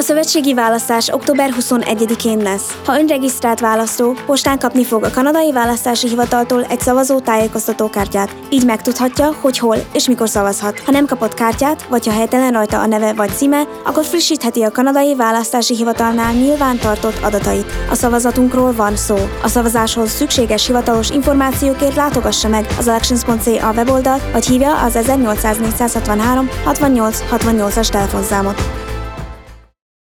szövetségi választás október 21-én lesz. Ha önregisztrált választó, postán kapni fog a kanadai választási hivataltól egy szavazó tájékoztatókártyát. Így megtudhatja, hogy hol és mikor szavazhat. Ha nem kapott kártyát, vagy ha helytelen rajta a neve vagy címe, akkor frissítheti a kanadai választási hivatalnál nyilván tartott adatait. A szavazatunkról van szó. A szavazáshoz szükséges hivatalos információkért látogassa meg az elections.ca weboldalt, vagy hívja az 1800 463 68 68-as telefonszámot.